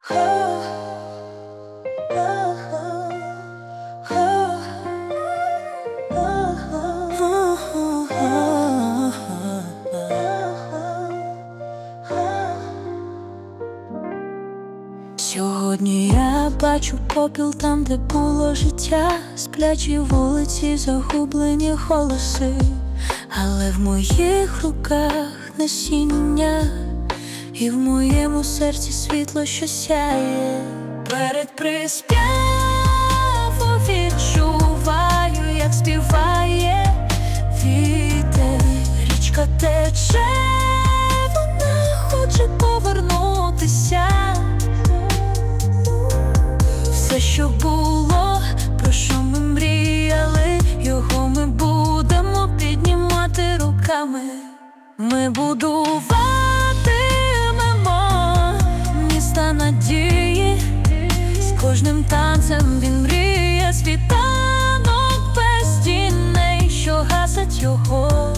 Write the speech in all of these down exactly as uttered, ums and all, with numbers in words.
Сьогодні я бачу попіл там, де було життя, сплячі вулиці, загублені голоси, але в моїх руках насіння, і в моєму серці світло, що сяє. Перед приспівом відчуваю, як співає вітер, річка тече, вона хоче повернутися. Все, що було, про що ми мріяли, його ми будемо піднімати руками. Ми будуватимемо міста надії, з кожним танцем він мріє, світанок без тіней, що гасять його.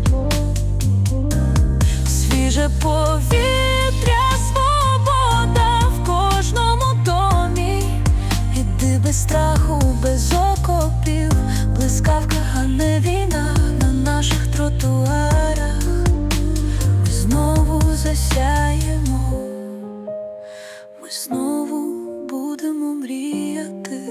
Свіже повітря, свобода в кожному домі. Іди без страху, без окопів, блискавка, а не війна на наших тротуарах. Ми знову засяємо, ми знову будемо мріяти.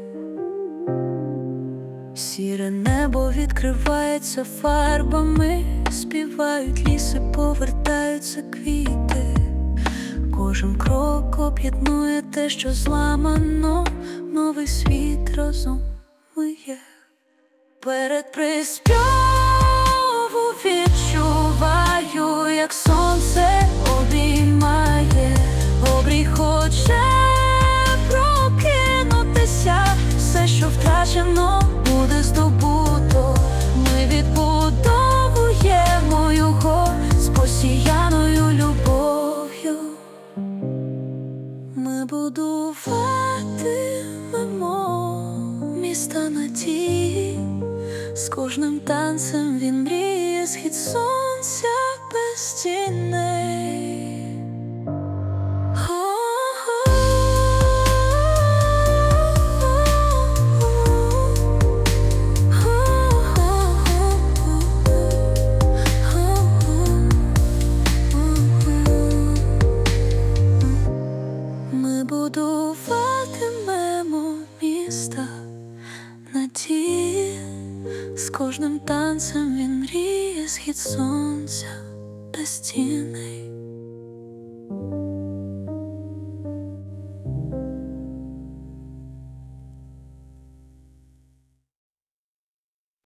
Сіре небо відкривається фарбами, співають ліси, повертаються квіти. Кожен крок об'єднує те, що зламано, новий світ разом ми є. Перед приспівом відчуваю, як сонце обіймає, обрій хоче прокинутися, все, що втрачено, буде здобуто. Ми відбудовуємо його з посіяною любов'ю. Ми будуватимемо міста надії, з кожним танцем він мріє, схід сонця без тіней. Ми будуватимемо міста надії, з кожним танцем він мріє, схід сонця без тіней.